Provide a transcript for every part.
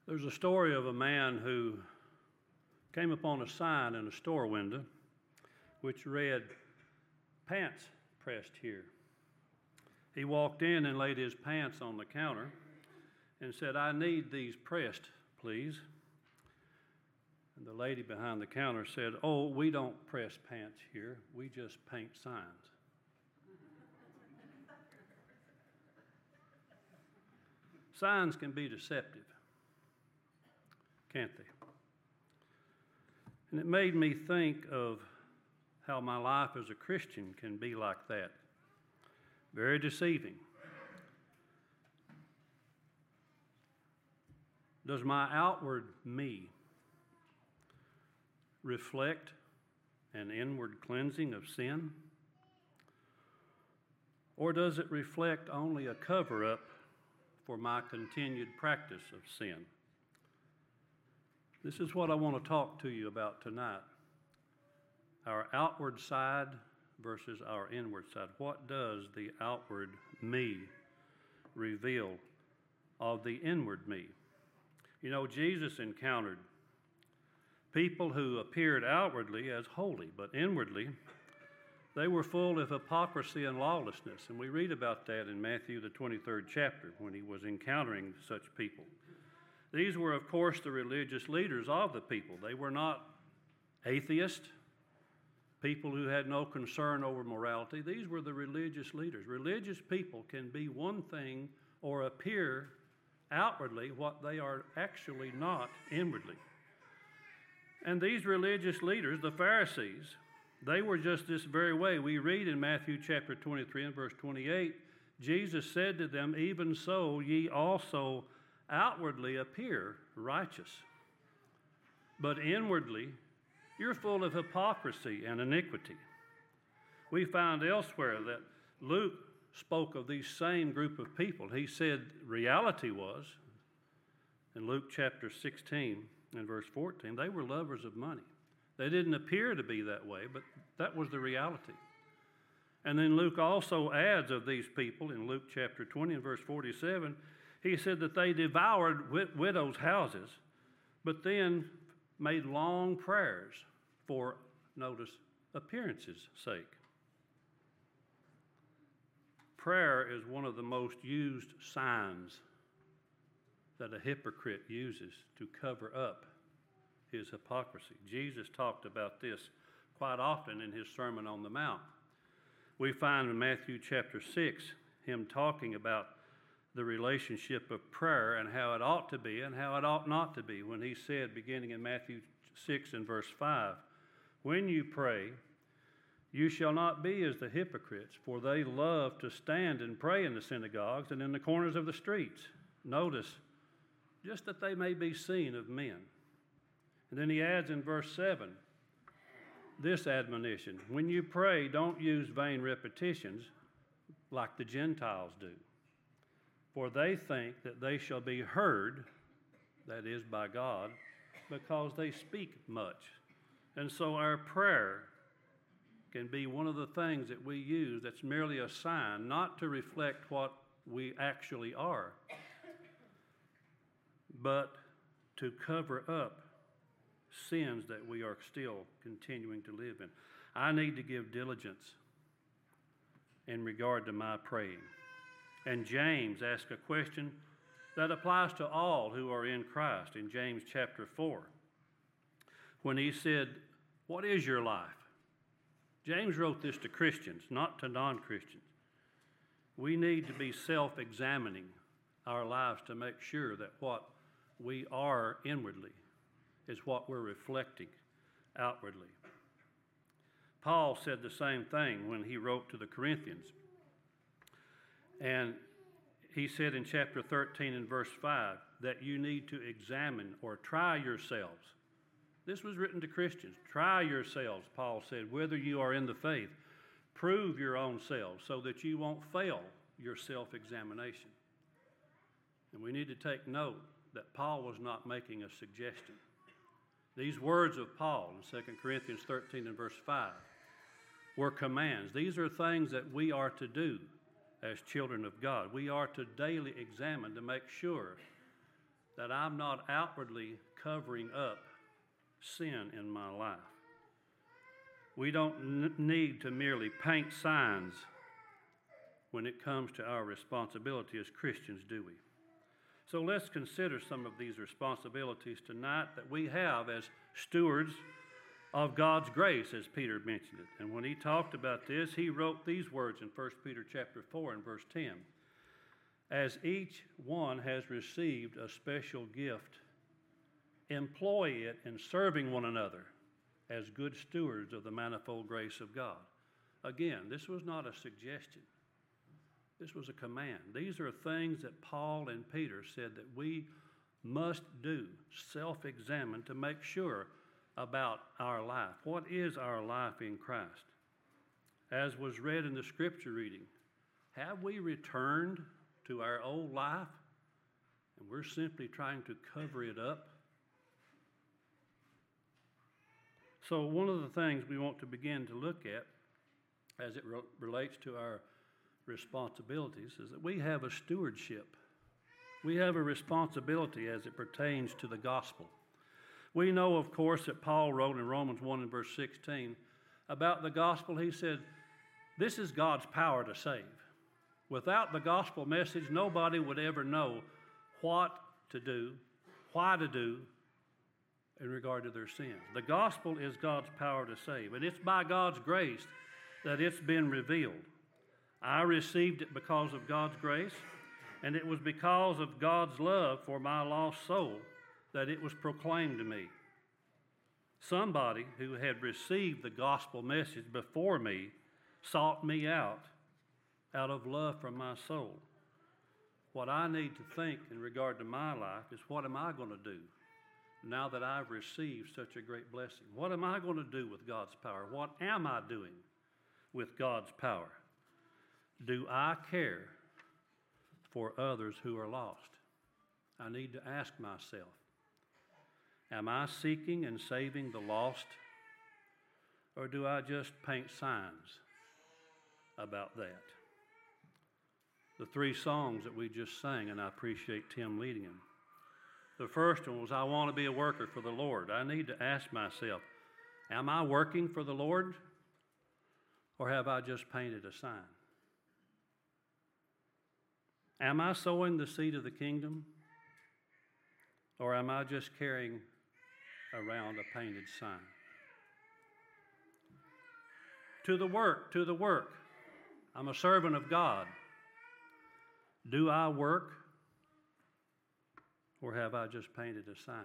There's a story of a man who came upon a sign in a store window which read, "Pants pressed here." He walked in and laid his pants on the counter and said, "I need these pressed, please." And the lady behind the counter said, "Oh, we don't press pants here. We just paint signs." Signs can be deceptive, can't they? And it made me think of how my life as a Christian can be like that. Very deceiving. Does my outward me reflect an inward cleansing of sin? Or does it reflect only a cover-up for my continued practice of sin? This is what I want to talk to you about tonight. Our outward side versus our inward side. What does the outward me reveal of the inward me? You know, Jesus encountered people who appeared outwardly as holy, but inwardly they were full of hypocrisy and lawlessness. And we read about that in Matthew, the 23rd chapter, when he was encountering such people. These were, of course, the religious leaders of the people. They were not atheists, people who had no concern over morality. These were the religious leaders. Religious people can be one thing or appear outwardly what they are actually not inwardly. And these religious leaders, the Pharisees, they were just this very way. We read in Matthew chapter 23 and verse 28, Jesus said to them, "Even so ye also outwardly appear righteous, but inwardly you're full of hypocrisy and iniquity." We find elsewhere that Luke spoke of these same group of people. He said reality was, in Luke chapter 16 and verse 14, they were lovers of money. They didn't appear to be that way, but that was the reality. And then Luke also adds of these people in Luke chapter 20 and verse 47, he said that they devoured widows' houses, but then made long prayers for, notice, appearances' sake. Prayer is one of the most used signs that a hypocrite uses to cover up his hypocrisy. Jesus talked about this quite often in his Sermon on the Mount. We find in Matthew chapter 6 him talking about the relationship of prayer and how it ought to be and how it ought not to be, when he said, beginning in Matthew 6 and verse 5, "When you pray, you shall not be as the hypocrites, for they love to stand and pray in the synagogues and in the corners of the streets." Notice, just that they may be seen of men. And then he adds in verse 7, this admonition, "When you pray, don't use vain repetitions like the Gentiles do, for they think that they shall be heard," that is, by God, "because they speak much." And so our prayer can be one of the things that we use that's merely a sign, not to reflect what we actually are, but to cover up sins that we are still continuing to live in. I need to give diligence in regard to my praying. And James asked a question that applies to all who are in Christ in James chapter 4, when he said, "What is your life?" James wrote this to Christians, not to non-Christians. We need to be self-examining our lives to make sure that what we are inwardly is what we're reflecting outwardly. Paul said the same thing when he wrote to the Corinthians. And he said in chapter 13 and verse 5 that you need to examine or try yourselves. This was written to Christians. Try yourselves, Paul said, whether you are in the faith. Prove your own selves so that you won't fail your self-examination. And we need to take note that Paul was not making a suggestion. These words of Paul in 2 Corinthians 13 and verse 5 were commands. These are things that we are to do as children of God. We are to daily examine to make sure that I'm not outwardly covering up sin in my life. We don't need to merely paint signs when it comes to our responsibility as Christians, do we? So let's consider some of these responsibilities tonight that we have as stewards of God's grace, as Peter mentioned it. And when he talked about this, he wrote these words in 1 Peter chapter 4 and verse 10. As each one has received a special gift, employ it in serving one another as good stewards of the manifold grace of God. Again, this was not a suggestion. This was a command. These are things that Paul and Peter said that we must do, self-examine to make sure about our life. What is our life in Christ? As was read in the scripture reading, have we returned to our old life and we're simply trying to cover it up? So one of the things we want to begin to look at as it relates to our responsibilities is that we have a stewardship. We have a responsibility as it pertains to the gospel. We know, of course, that Paul wrote in Romans 1 and verse 16 about the gospel. He said, this is God's power to save. Without the gospel message, nobody would ever know what to do, why to do in regard to their sins. The gospel is God's power to save, and it's by God's grace that it's been revealed. I received it because of God's grace, and it was because of God's love for my lost soul that it was proclaimed to me. Somebody who had received the gospel message before me sought me out of love for my soul. What I need to think in regard to my life is, what am I going to do now that I've received such a great blessing? What am I going to do with God's power? What am I doing with God's power? Do I care for others who are lost? I need to ask myself, am I seeking and saving the lost, or do I just paint signs about that? The three songs that we just sang, and I appreciate Tim leading them. The first one was, I want to be a worker for the Lord. I need to ask myself, am I working for the Lord, or have I just painted a sign? Am I sowing the seed of the kingdom, or am I just carrying around a painted sign? To the work, to the work. I'm a servant of God. Do I work, or have I just painted a sign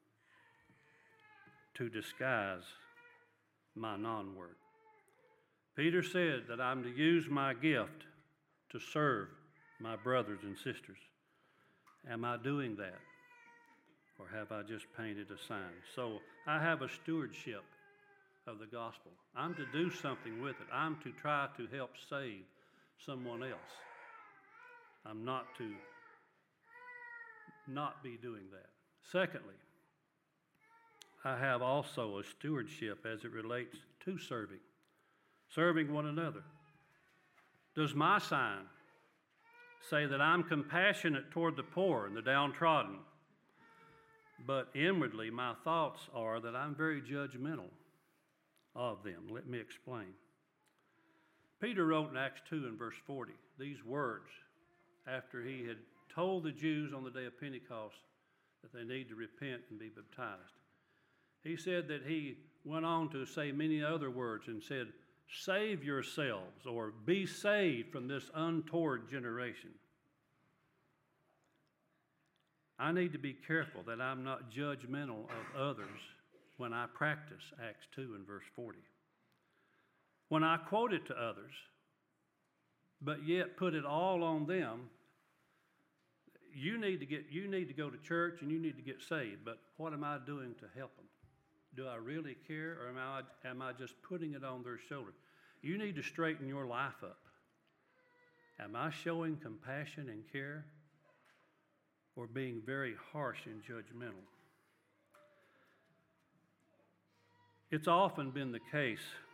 to disguise my non-work? Peter said that I'm to use my gift to serve my brothers and sisters. Am I doing that, or have I just painted a sign? So I have a stewardship of the gospel. I'm to do something with it. I'm to try to help save someone else. I'm not to not be doing that. Secondly, I have also a stewardship as it relates to serving one another. Does my sign say that I'm compassionate toward the poor and the downtrodden, but inwardly my thoughts are that I'm very judgmental of them? Let me explain. Peter wrote in Acts 2 and verse 40 these words after he had told the Jews on the day of Pentecost that they need to repent and be baptized. He said that he went on to say many other words and said, save yourselves, or be saved from this untoward generation. I need to be careful that I'm not judgmental of others when I practice Acts 2 and verse 40. When I quote it to others, but yet put it all on them, you need to go to church and you need to get saved, but what am I doing to help them? Do I really care, or am I just putting it on their shoulders? You need to straighten your life up. Am I showing compassion and care, or being very harsh and judgmental? It's often been the case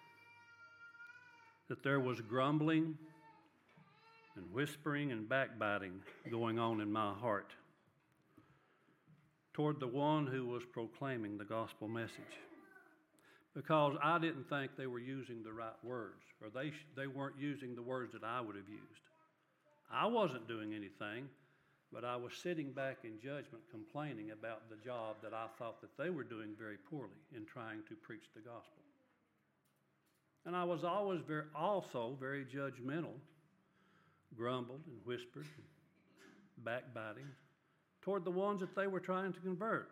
that there was grumbling and whispering and backbiting going on in my heart. toward the one who was proclaiming the gospel message. Because I didn't think they were using the right words, or they weren't using the words that I would have used. I wasn't doing anything, but I was sitting back in judgment complaining about the job that I thought that they were doing very poorly in trying to preach the gospel. And I was always also very judgmental, grumbled and whispered, and backbiting toward the ones that they were trying to convert.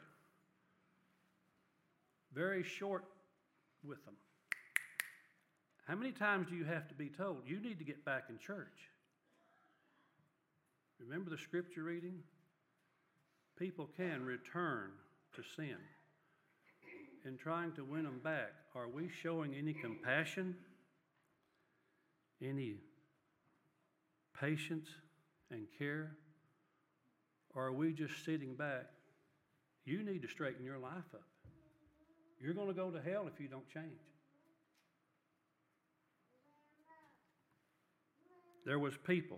Very short with them. How many times do you have to be told, you need to get back in church? Remember the scripture reading? People can return to sin. In trying to win them back, are we showing any compassion, any patience and care? Or are we just sitting back? You need to straighten your life up. You're going to go to hell if you don't change. There was people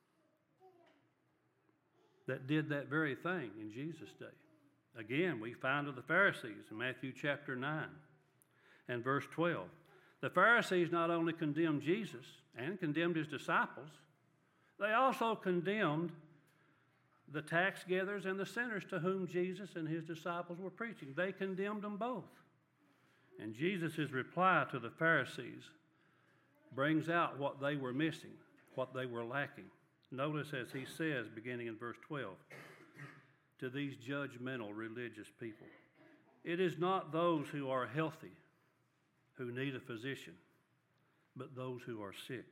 that did that very thing in Jesus' day. Again, we find of the Pharisees in Matthew chapter 9 and verse 12. The Pharisees not only condemned Jesus and condemned his disciples, they also condemned the tax gatherers and the sinners to whom Jesus and his disciples were preaching. They condemned them both. And Jesus' reply to the Pharisees brings out what they were missing, what they were lacking. Notice as he says, beginning in verse 12, to these judgmental religious people, it is not those who are healthy who need a physician, but those who are sick.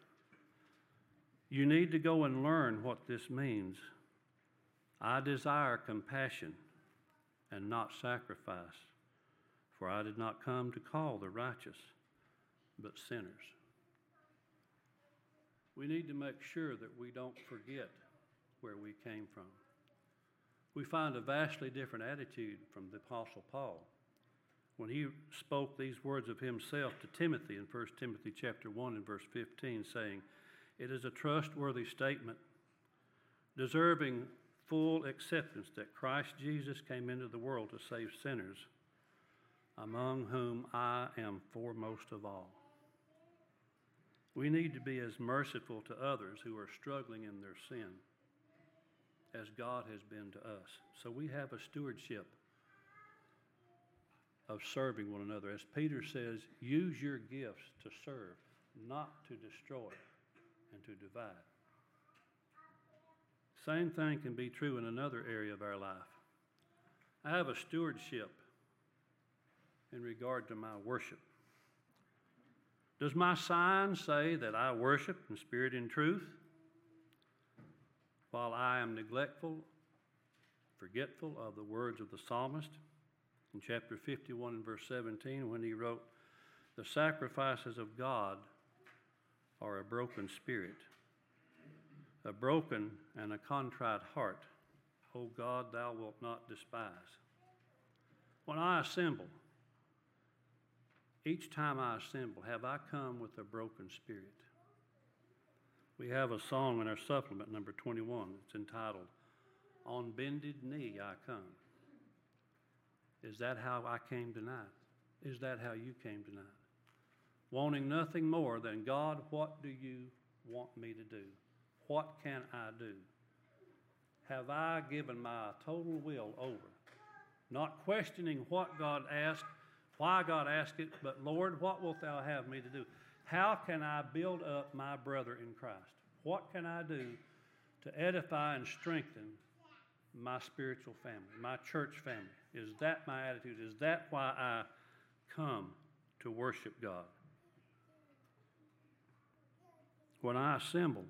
You need to go and learn what this means. I desire compassion and not sacrifice, for I did not come to call the righteous, but sinners. We need to make sure that we don't forget where we came from. We find a vastly different attitude from the Apostle Paul when he spoke these words of himself to Timothy in 1 Timothy chapter 1 and verse 15, saying, "It is a trustworthy statement, deserving full acceptance, that Christ Jesus came into the world to save sinners, among whom I am foremost of all." We need to be as merciful to others who are struggling in their sin as God has been to us. So we have a stewardship of serving one another. As Peter says, use your gifts to serve, not to destroy and to divide. Same thing can be true in another area of our life. I have a stewardship in regard to my worship. Does my sign say that I worship in spirit and truth, while I am neglectful, forgetful of the words of the psalmist in chapter 51 and verse 17, when he wrote, "The sacrifices of God are a broken spirit, a broken and a contrite heart. O God, thou wilt not despise." When I assemble, each time I assemble, have I come with a broken spirit? We have a song in our supplement, number 21. It's entitled, "On Bended Knee I Come." Is that how I came tonight? Is that how you came tonight? Wanting nothing more than, God, what do you want me to do? What can I do? Have I given my total will over? Not questioning what God asked, why God asked it, but Lord, what wilt thou have me to do? How can I build up my brother in Christ? What can I do to edify and strengthen my spiritual family, my church family? Is that my attitude? Is that why I come to worship God? When I assemble,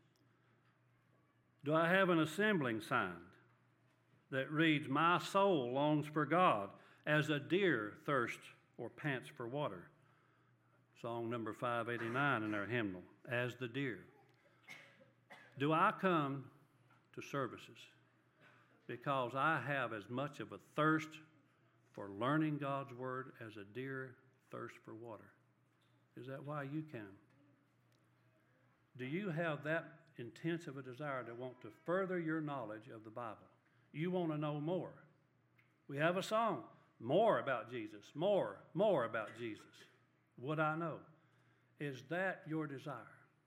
do I have an assembling sign that reads, "My soul longs for God as a deer thirsts or pants for water"? Song number 589 in our hymnal, "As the Deer." Do I come to services because I have as much of a thirst for learning God's word as a deer thirsts for water? Is that why you come? Do you have that intense of a desire to want to further your knowledge of the Bible? You want to know more. We have a song, more about Jesus, more about Jesus. Would I know? Is that your desire?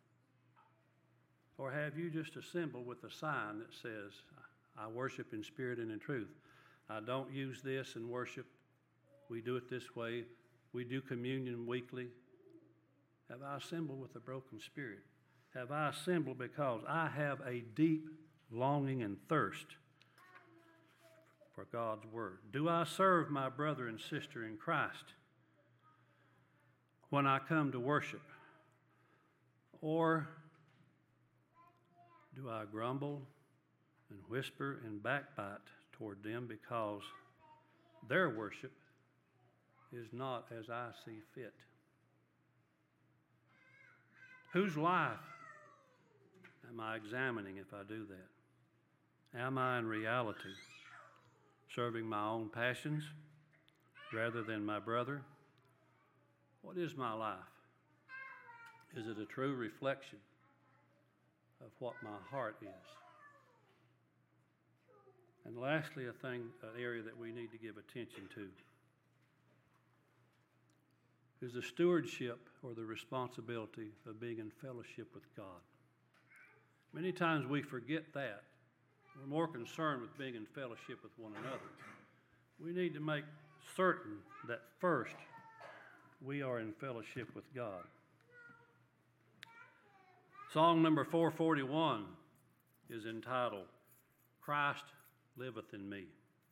Or have you just assembled with a sign that says, I worship in spirit and in truth? I don't use this in worship. We do it this way. We do communion weekly. Have I assembled with a broken spirit? Have I assembled because I have a deep longing and thirst for God's word? Do I serve my brother and sister in Christ when I come to worship? Or do I grumble and whisper and backbite toward them because their worship is not as I see fit? Whose life am I examining if I do that? Am I in reality serving my own passions rather than my brother? What is my life? Is it a true reflection of what my heart is? And lastly, an area that we need to give attention to is the stewardship or the responsibility of being in fellowship with God. Many times we forget that. We're more concerned with being in fellowship with one another. We need to make certain that first we are in fellowship with God. Song number 441 is entitled, Christ Liveth in Me.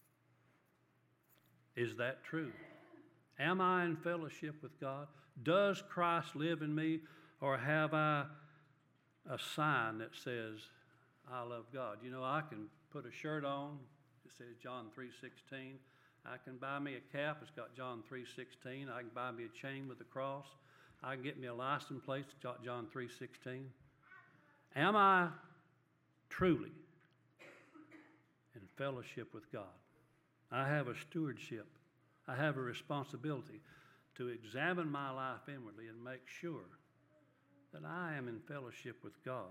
Is that true? Am I in fellowship with God? Does Christ live in me? Or have I a sign that says, I love God? You know, I can put a shirt on that says John 3:16. I can buy me a cap, it's got John 3:16. I can buy me a chain with a cross. I can get me a license plate, it's got John 3:16. Am I truly in fellowship with God? I have a stewardship. I have a responsibility to examine my life inwardly and make sure that I am in fellowship with God.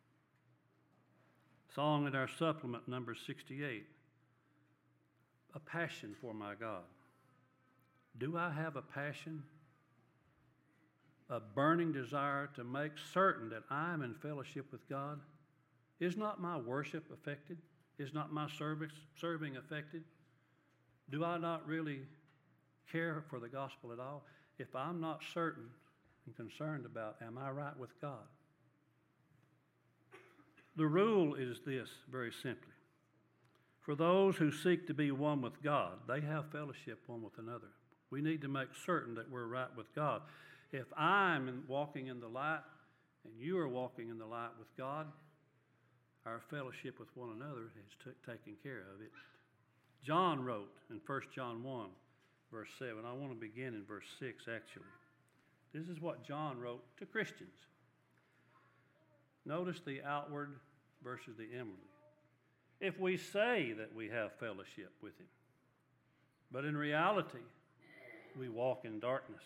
Song in our supplement, number 68, a passion for my God. Do I have a passion, a burning desire to make certain that I am in fellowship with God? Is not my worship affected? Is not my serving affected? Do I not really care for the gospel at all? If I'm not certain and concerned about, am I right with God? The rule is this, very simply. For those who seek to be one with God, they have fellowship one with another. We need to make certain that we're right with God. If I'm walking in the light and you are walking in the light with God, our fellowship with one another is taken care of. John wrote in 1 John 1, verse 7. I want to begin in verse 6, actually. This is what John wrote to Christians. Notice the outward versus the inwardly. If we say that we have fellowship with him, but in reality we walk in darkness,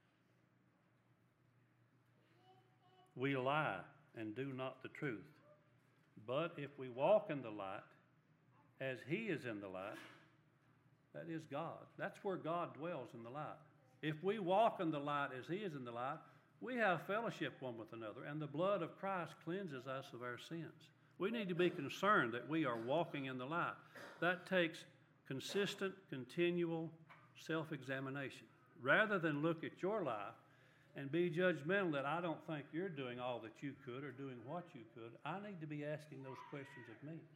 we lie and do not the truth. But if we walk in the light, as he is in the light, that is God. That's where God dwells, in the light. If we walk in the light as he is in the light, we have fellowship one with another, and the blood of Christ cleanses us of our sins. We need to be concerned that we are walking in the light. That takes consistent, continual self-examination. Rather than look at your life and be judgmental that I don't think you're doing all that you could or doing what you could, I need to be asking those questions of me.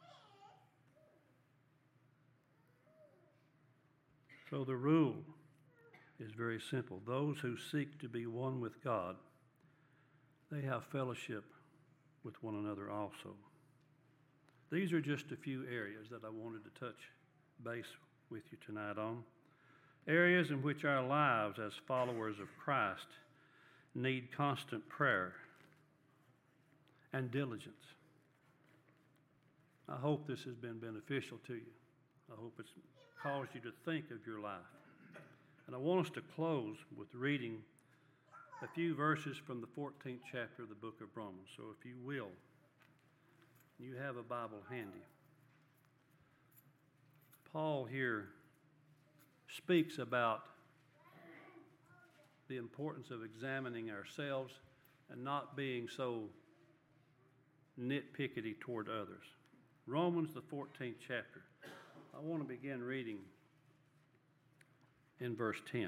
So the rule is very simple. Those who seek to be one with God, they have fellowship with one another also. These are just a few areas that I wanted to touch base with you tonight on. Areas in which our lives as followers of Christ need constant prayer and diligence. I hope this has been beneficial to you. I hope it's caused you to think of your life. And I want us to close with reading a few verses from the 14th chapter of the book of Romans. So if you will, you have a Bible handy. Paul here speaks about the importance of examining ourselves and not being so nitpickety toward others. Romans, the 14th chapter. I want to begin reading in verse 10.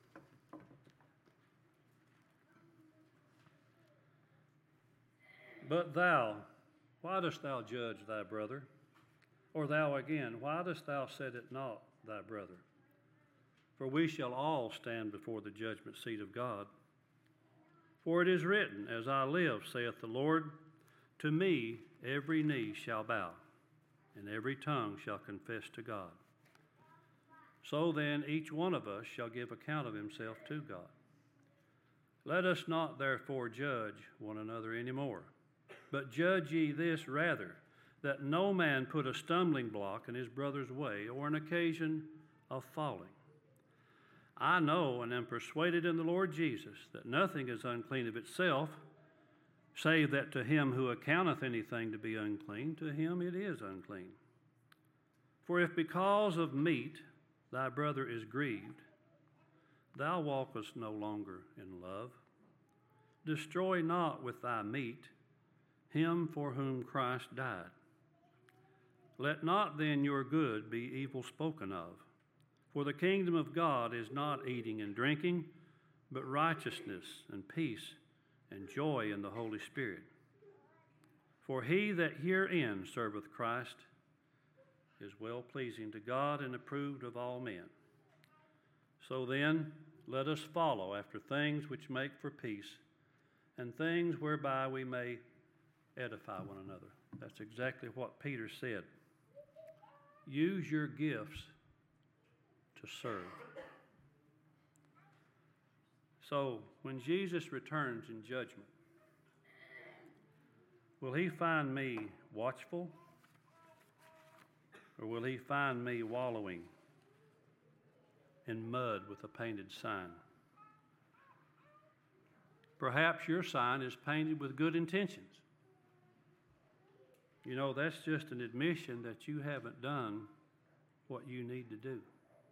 But thou, why dost thou judge thy brother? Or thou again, why dost thou set it not thy brother? For we shall all stand before the judgment seat of God. For it is written, As I live, saith the Lord, to me every knee shall bow, and every tongue shall confess to God. So then each one of us shall give account of himself to God. Let us not therefore judge one another any more, but judge ye this rather, that no man put a stumbling block in his brother's way, or an occasion of falling. I know and am persuaded in the Lord Jesus that nothing is unclean of itself, save that to him who accounteth anything to be unclean, to him it is unclean. For if because of meat thy brother is grieved, thou walkest no longer in love. Destroy not with thy meat him for whom Christ died. Let not then your good be evil spoken of. For the kingdom of God is not eating and drinking, but righteousness and peace and joy in the Holy Spirit. For he that herein serveth Christ is well-pleasing to God and approved of all men. So then, let us follow after things which make for peace, and things whereby we may edify one another. That's exactly what Peter said. Use your gifts to serve. So, when Jesus returns in judgment, will he find me watchful, or will he find me wallowing in mud with a painted sign? Perhaps your sign is painted with good intentions. You know, that's just an admission that you haven't done what you need to do.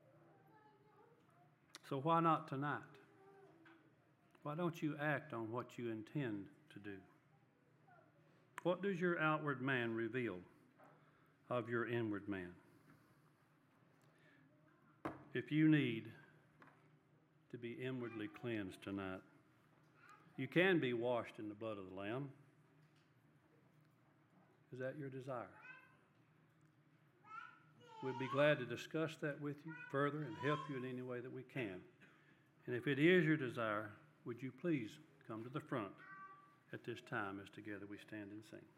So why not tonight? Why don't you act on what you intend to do? What does your outward man reveal of your inward man? If you need to be inwardly cleansed tonight, you can be washed in the blood of the Lamb. Is that your desire? We'd be glad to discuss that with you further and help you in any way that we can. And if it is your desire, would you please come to the front at this time as together we stand and sing.